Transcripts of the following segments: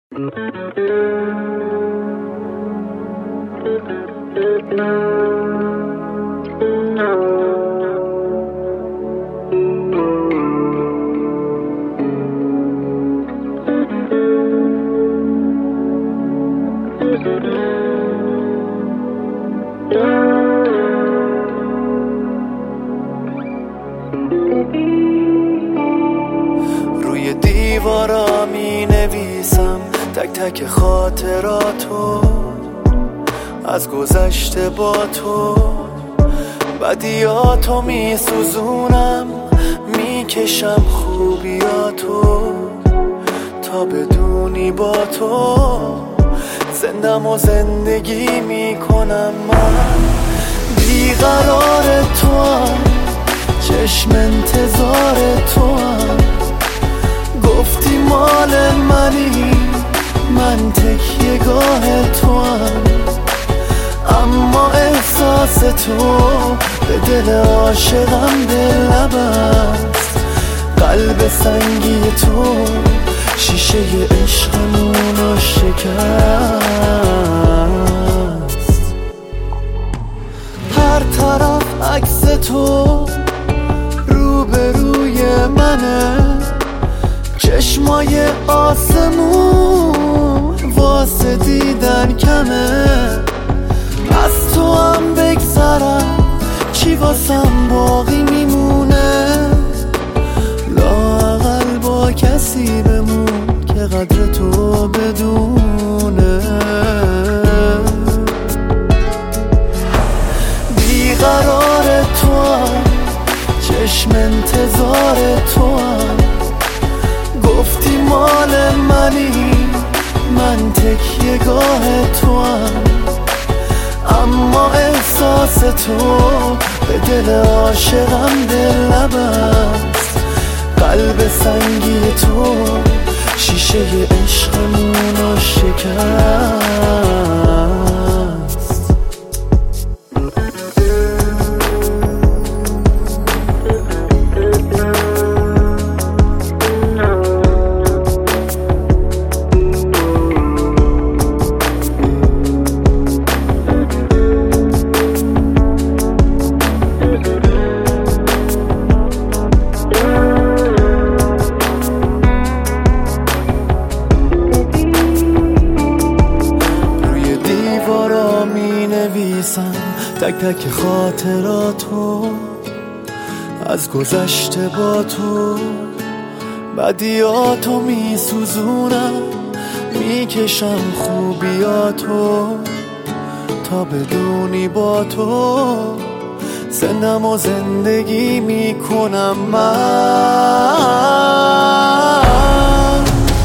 روی دیوارا می نویسم تک تک خاطراتو از گذشته با تو، بدیاتو می سوزونم، می کشم خوبیاتو تا بدونی با تو زندم و زندگی می کنم. من بیقرار تو هم، چشم انتظار تو هم، گفتی مال منی، من تکیه گاه تو هم، اما احساس تو به دل عاشقم دل نبست. قلب سنگی تو شیشه عشقمونو شکست. هر طرف عکس تو روبروی منه، چشمای آسمون واسه دیدن کمه. از تو هم بگذرم چی واسم باقی میمونه، لااقل با کسی بمون که قدر تو بدونه. بیقرار تو هم، چشم انتظار تو هم، گفتی مال منی، من تکیه گاه تو هم، اما احساس تو به دل عاشقم دل نبست. قلب سنگی تو شیشه عشقمونو شکست. تک تک خاطراتو از گذشته با تو، بدیاتو می سوزونم، می کشم خوبیاتو تا بدونی با تو زندم و زندگی می کنم. من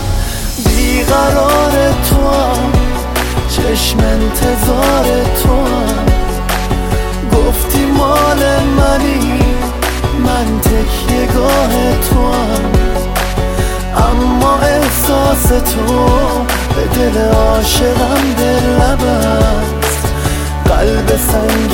بیقرار تو هم، چشم انتظار تو هم، گفتی مال منی، من تکیه گاه تو هم، اما احساس تو به دل عاشقم دل نبست. قلب سنگی